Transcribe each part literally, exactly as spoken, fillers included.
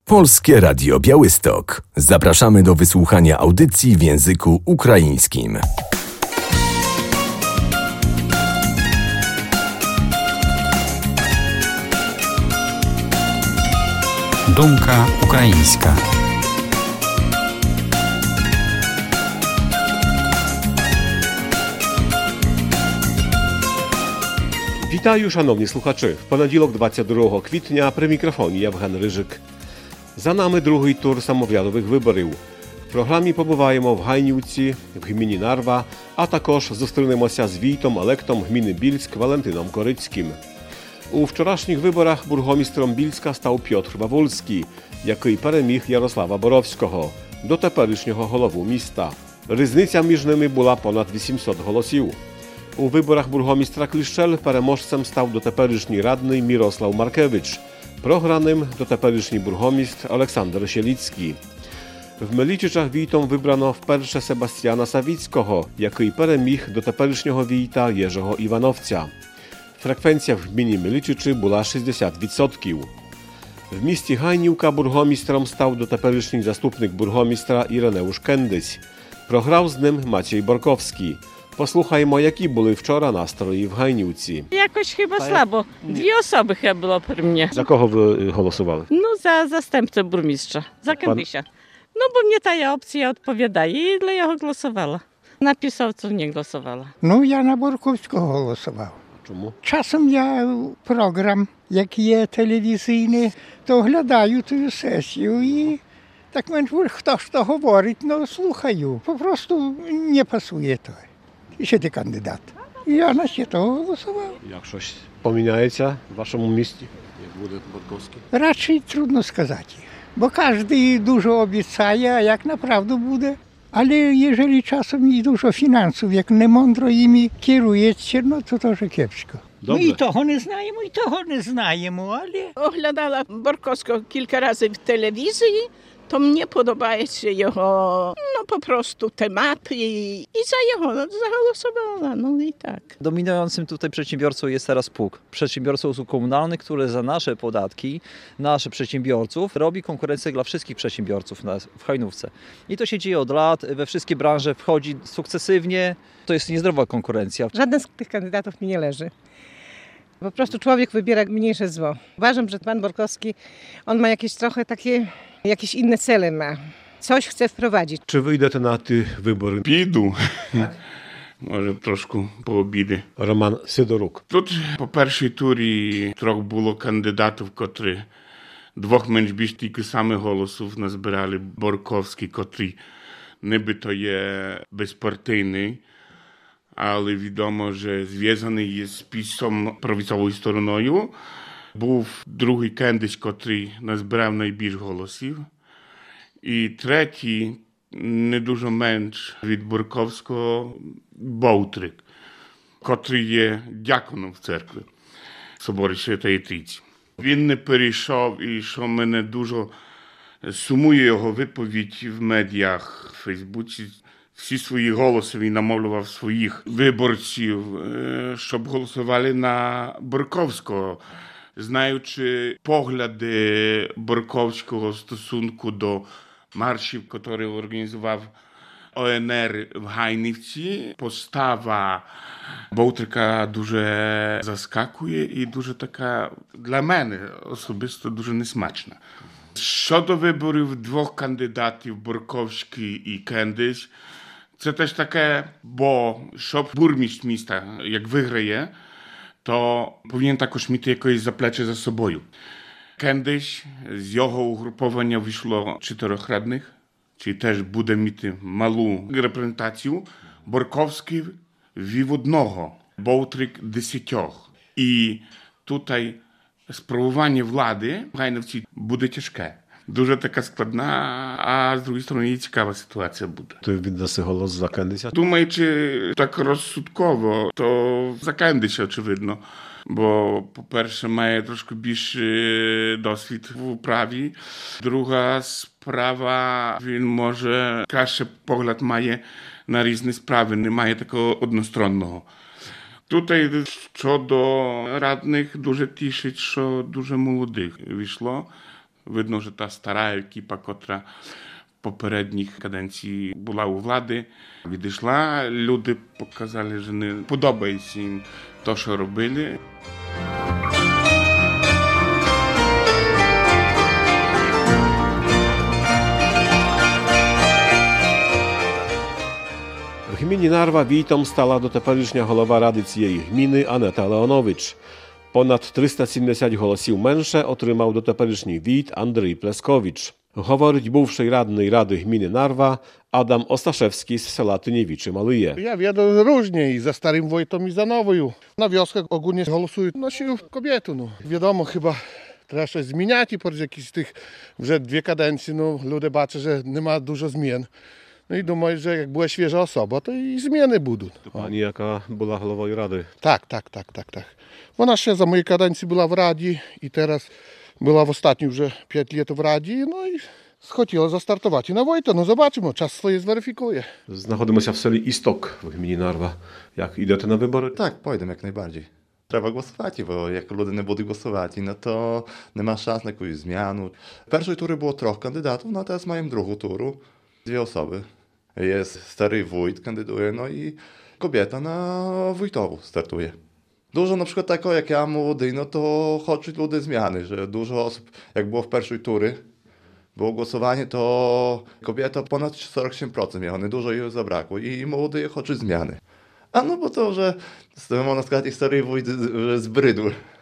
Polskie Radio Białystok. Zapraszamy do wysłuchania audycji w języku ukraińskim. Думка українська. Вітаю, шановні слухачі. В понеділок, двадцять другого квітня, при мікрофоні Євген Рижик. За нами другий тур самоврядових виборів. В програмі побуваємо в Гайнівці, в гміні Нарва, а також зустрінемося з війтом-електом гміни Більськ Валентином Корицьким. У вчорашніх виборах бургомістром Більська став Пьотр Вавульський, який переміг Ярослава Боровського, дотеперішнього голову міста. Різниця між ними була понад вісімсот голосів. У виборах бургомістра Кліщел переможцем став дотеперішній радний Мірослав Маркевич, програним дотеперішній бургомістр Олександр Сєліцький. В Мелічичах війтом вибрано вперше Себастьяна Савіцького, який переміг дотеперішнього війта Єжого Івановця. Фреквенція в гміні Мелічичі була шістдесят відсотків. В місті Гайнівка бургомістром став дотеперішній заступник бургомістра Іренеуш Кендись. Програв з ним Матій Борковський. Послухаймо, які були вчора настрої в Гайнівці. Якось хіба слабо. Дві особи хіба було при мені. За кого ви голосували? Ну, за застępcę бурмістрza, за Кендися. Ну, бо мені та опція відповідає, і для його голосувала. На пісовців не голосувала. Ну, я на Борковського голосував. Чому? Часом я програм, як є телевізійний, то оглядаю ту сесію і так менш, хто що говорить, ну, слухаю. Просто не пасує то. І ще ти кандидат. І я на ще того голосував. Як щось поміняється в вашому місті, як буде Борковський? Радше трудно сказати. Бо кожен дуже обіцяє, а як направду буде. Але якщо часом і дуже фінансів, як немундро їм керується, ну то теж кепсько. Добре. Ми і того не знаємо, і того не знаємо, але... Оглядала Борковського кілька разів в телевізії, то мені подобається його, ну, po prostu tematy i, i za jego zagłosowała, no i tak. Dominującym tutaj przedsiębiorcą jest teraz P U K, przedsiębiorca usług komunalnych, który za nasze podatki, nasze przedsiębiorców robi konkurencję dla wszystkich przedsiębiorców w Hajnówce. I to się dzieje od lat, we wszystkie branże wchodzi sukcesywnie, to jest niezdrowa konkurencja. Żaden z tych kandydatów mi nie leży. Po prostu człowiek wybiera mniejsze zło. Uważam, że pan Borkowski, on ma jakieś trochę takie, jakieś inne cele ma. Coś chce wprowadzić. Чи ви йдете на ті вибори? Піду. Може, трошку пообіди. Роман Сидорук. Тут по першій турі трьох було кандидатів, котрі двох менш більш тільки саме голосів назбирали. Борковський, котрий нібито є безпартійний, але відомо, що зв'язаний є з пісом правицевою стороною. Був другий Кендись, котрий назбирав найбільш голосів. І третій, не дуже менш від Борковського, Бовтрик, котрий є дяконом в церкві Соборі Святої Трійці. Він не перейшов, і що мене дуже сумує його відповідь в медіях, в Фейсбуці. Всі свої голоси він намовлював своїх виборців, щоб голосували на Борковського. Знаючи погляди Борковського в стосунку до маршів, які організував О Ен Ер в Гайнівці, постава Бовтрика дуже заскакує і дуже така, для мене особисто, дуже несмачна. Щодо виборів двох кандидатів, Борковський і Кендись, це теж таке, бо щоб бурмістр міста, як виграє, то повинен також мати якесь заплече за собою. Кендись, з його угруповання вийшло чотирьох радних, чи теж буде мати малу репрезентацію. Борковський вів одного, Бовтрик – десятьох. І тут справування влади в Гайнівці буде тяжке. Дуже така складна, а з другої сторони і цікава ситуація буде. Ти віддаси голос за Кендися? Думаючи так розсудково, то за Кендися, очевидно. Бо, по-перше, має трошки більше досвід в управі. Друга справа, він може краще погляд має на різні справи, немає такого одностороннього. Тут щодо радних дуже тішить, що дуже молодих війшло. Видно, що та стара екіпа, котра в попередніх каденції була у влади, відійшла. Люди показали, що не подобається їм те, що робили. W gminie Narwa wійтом стала дотеперішня голова ради цієї гміни Анета Леонович. Понад триста сімдесят голосів менше отримав дотеперішній війт Андрій Плескowicz. Говорить бувший радний ради гміни Нарва Адам Остaszewski z sela Tyniewiczy Malyje. Ja wiedzę różnie i za starym wojtom i za nową. Na wioskach ogólnie głosują na siłę kobiety. No. Wiadomo, chyba trzeba coś zmieniać i po jakichś tych вже dwie kadencje, no, ludzie baczą, że nie ma dużo zmian. No i думаю, że jak była świeża osoba, to i zmiany będą. Pani jaka była głową rady? Tak, tak, tak, tak, tak. Ona ще za mojej kadencji była w Radzie i teraz była w ostatnim już pięć lat w Radzie, no i хотіла засtartować i na Wojta. No zobaczymy, czas swoje zweryfikuje. Знаходимося в селі Істок в гміні Нарва. Jak idziecie na wybory? Tak, pójdę jak najbardziej. Trzeba głosować, bo jak ludzie nie będą głosować, no to nie ma szans na jakąś zmianę. W pierwszej tury było troch kandydatów, no a teraz mają drugą turu. Dwie osoby. Jest stary wójt, kandyduje, no i kobieta na wójtową startuje. Dużo na przykład takiego jak ja młody, no to chcą ludzie zmiany, że dużo osób, jak było w pierwszej tury, było głosowanie, to kobieta ponad czterdzieści osiem procent miała, nie dużo jej zabrakło i młody chcą zmiany. A no bo to, że można сказать, stary wójt zbrydł.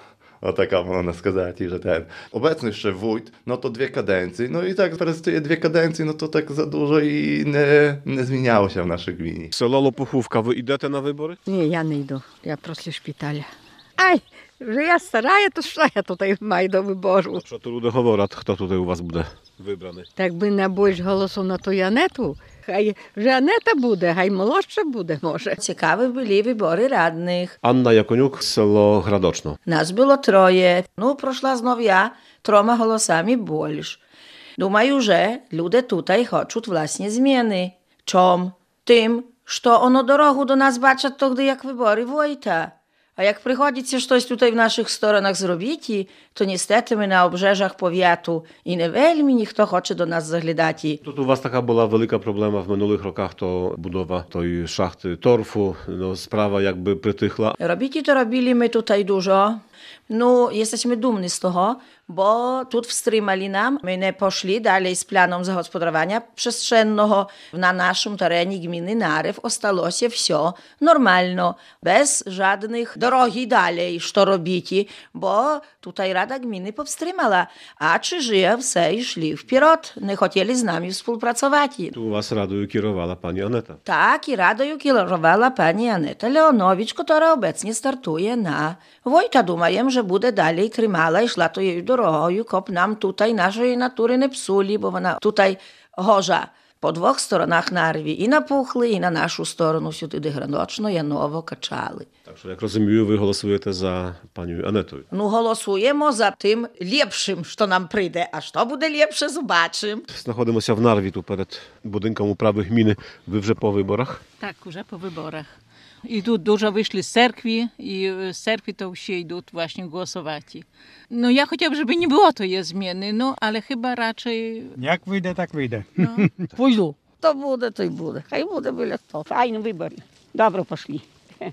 O taka można сказать, że ten. Obecny jeszcze wójt, no to dwie kadencje, no i tak prezentuje dwie kadencje, no to tak za dużo i nie, nie zmieniało się w naszej gminie. Село Лопухówka, ви йдете на вибори? Ні, я не йду, я просто шпиталя. Ай, вже я стара, то що я тут маю до вибору? Що то люди говорять, хто тут у вас буде вибраний? Так би на більш голосу на ту Анету, хай вже Анета буде, хай молодша буде, може. Цікаві були вибори радних. Anna Jakoniuk, село Градочно. Нас було троє. Ну, пройшла знов я трьома голосами більш. Думаю, że люди tutaj хочуть власні зміни. Чом? Тим, що ono дорогу до нас бачать тоді, як вибори Wojta. A jak przychodzi coś tutaj w naszych stronach zrobić, to niestety my na obrzeżach powiatu i nie veľmi ніхто хоче do nas zaglądać. Тут у вас така була велика проблема в минулих роках, то будова тої шахти торфу, no, sprawa jakby przytychła. Robić to robili my tutaj dużo. No, jesteśmy dumni z tego, bo tu wstrzymali nam. My nie poszli dalej z planem zagospodarowania przestrzennego. Na naszym terenie gminy Narew ostało się wszystko normalno, bez żadnych drogi dalej, co robić, bo tutaj Rada Gminy powstrzymała. A czy żyje все i szli wpierot, nie chcieli z nami współpracować. Tu u was radою kierowała pani Aneta. Tak, i radою kierowała pani Aneta Leonowicz, która obecnie startuje na Wojta. Думаємо, że буде далі тримала і йшла тою дорогою, коп нам tutaj нашої натури не псулі, бо вона tutaj гожа по двох сторонах Нарві, і на Пухли, і на нашу сторону сюди, де Граночно, Яново, Качали. Так що, як розумію, ви голосуєте за пані Анетою. Ну, голосуємо за тим ліпшим, що нам прийде. А що буде ліпше, побачимо. Знаходимося в Нарві, тут перед будинком управи гміни. Ви вже по виборах? Так, вже по виборах. I tu dużo wyszli z cerkwi i z cerkwi to się idą właśnie głosować. No ja chciałabym, żeby nie było to je zmiany, no ale chyba raczej... Jak wyjdę, tak wyjdę. No. Pójду. To буде, то й буде. Хай буде біля того. Файні вибори. Добре пошли.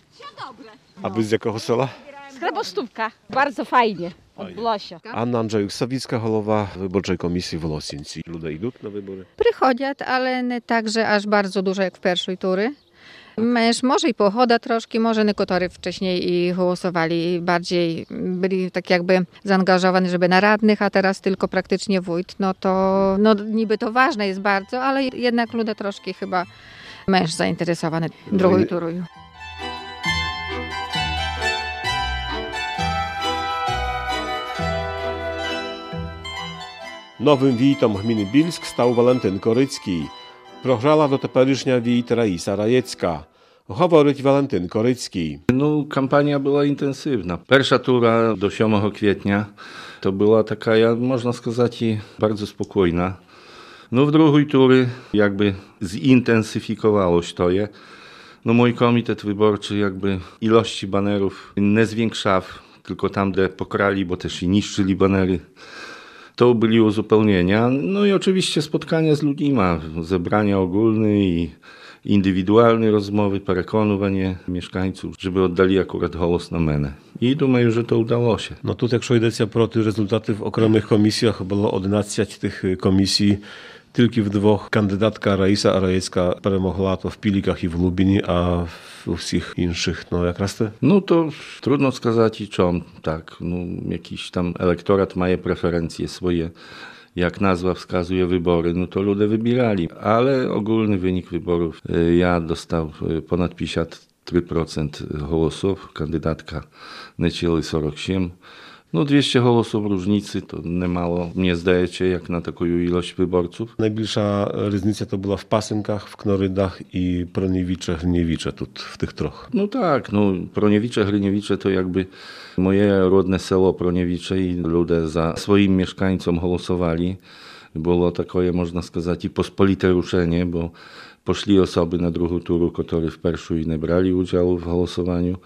A wy z jakiego sela? Z Chlebostówka. Bardzo fajnie. Odbyło się. Anna Andrzejuk-Sawicka, głowa Wyborczej Komisji w Losинці. Ludzie idą na wybory? Приходять, але не так же aż bardzo dużo jak w pierwszej tury. Męż może i pochoda troszkę, może niektórzy wcześniej i głosowali, bardziej byli tak jakby zaangażowani, żeby na radnych, a teraz tylko praktycznie wójt, no to no niby to ważne jest bardzo, ale jednak ludzie troszkę chyba męż zainteresowany drugą turą. Nowym wójtem gminy Bilsk stał Walentyn Korycki. Програла дотеперішня війт Раїса Раєцька. Говорить Валентин Korycki. No, kampania była intensywna. Pierwsza tura do siódmego kwietnia to była taka, można сказать, bardzo spokojna. No w drugiej tury jakby zintensyfikowało się to je. No mój komitet wyborczy jakby ilości banerów nie zwiększał, tylko tam, gdzie pokrali, bo też i niszczyli banery. To byli uzupełnienia. No i oczywiście spotkania z ludźmi, zebrania ogólne i indywidualne rozmowy, переконування mieszkańców, żeby oddali akurat głos na мене. I думаю, że to udało się. No тут, якщо йдеться про ті результати в окремих комісіях, було одинадцять тих комісій, тільки в двох кандидатка Раїса Араєцька перемогла, то в Піліках і в Лубіні, а у всіх інших, no якраз te? No to trudno сказати, i czym tak. No, jakiś tam elektorat ma preferencje swoje. Jak nazwa wskazuje wybory, no to ludzie wybierali, ale ogólny wynik wyborów, ja dostał ponad pięćdziesiąt trzy procent głosów, kandydatka niecałe czterdzieści siedem. No dwieście głosów różnicy to niemało, mnie zdaje się, jak na taką ilość wyborców. Najbliższa różnica to była w Pasynkach, w Knorydach i Proniewicze, Hryniewicze, tu w tych troch. No tak, no Proniewicze, Hryniewicze to jakby moje rodne selo Proniewicze i ludzie za swoim mieszkańcom głosowali. Było takie, można сказать, i pospolite ruszenie, bo poszli osoby na drugą turu, które w pierwszej nie brali udziału w głosowaniu.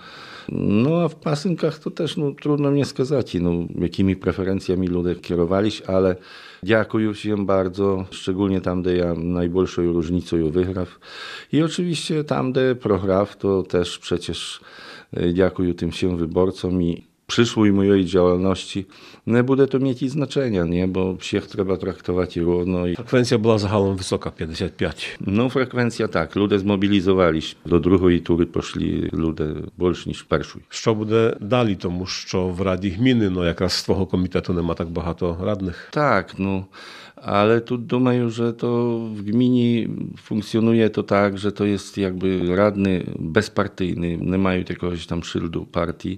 No a w Pasynkach to też no, trudno mnie сказать, no, jakimi preferencjami ludzie kierowali, ale dziękuję się bardzo, szczególnie tam, gdzie ja największą różnicą wygrał. I oczywiście tam, gdzie prograł, to też przecież dziękuję tym się wyborcom i przyszłej mojej działalności nie będzie to mieć znaczenia, nie? Bo всех trzeba traktować równo. I... Frekwencja była zahalom wysoka, pięćdziesiąt pięć. No frekwencja tak, ludzie zmobilizowali się. Do drugiej tury poszli ludzie больше niż w pierwszej. Що буде далі, тому що в Раді гміни, ну якраз з твого комітету нема так багато радних. Tak, no. Ale tu думаю, że to w gminie funkcjonuje to tak, że to jest jakby radny bezpartyjny, nie mają jakiegoś tam szyldu partii.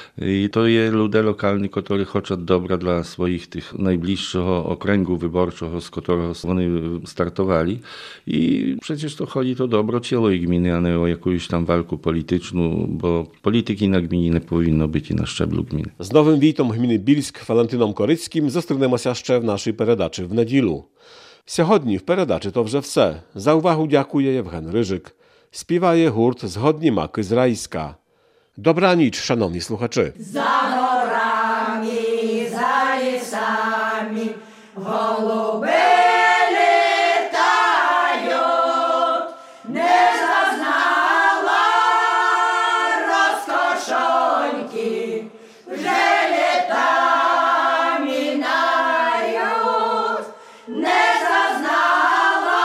I to jest ludzie lokalni, którzy chcą dobra dla swoich tych najbliższego okręgu wyborczego, z którego oni startowali. I przecież to chodzi to dobro całej gminy, a nie o jakąś tam walkę polityczną, bo polityki na gminie nie powinno być i na szczeblu gminy. Z nowym witom gminy Більськ Валентином Корицьким зустрінемося ще в нашій передачі в неділю. Сьогодні в передачі то вже все. За увагу дякує Євген Рижик. Співає гурт «Згодні маки з Райська». Добраніч, шановні слухачі. За горами, за лісами, голуби літають, не зазнала розкошоньки, вже літа минають, не зазнала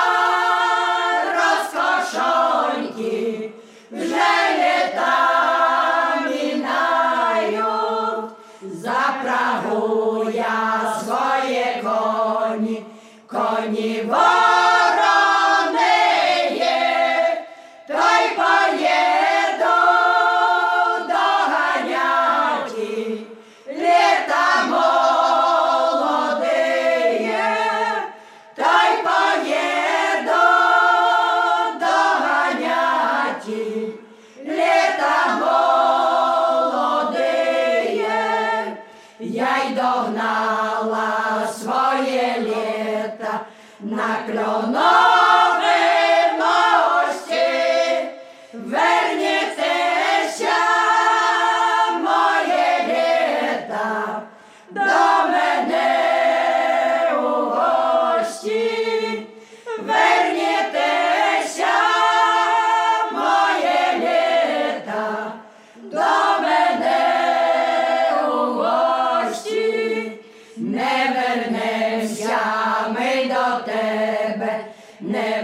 розкошоньки, вже літа минають, запрягу я свої коні, коні ворони, то й поїду доганяти, літа молодиє, то й поїду доганяти, літа молодиє. Я й догнала своє літа на Кленовій мості. Верніться, моє літа, до мене у гості. Верніться, моє літа, до мене у гості. Не вернемся ми до тебе, не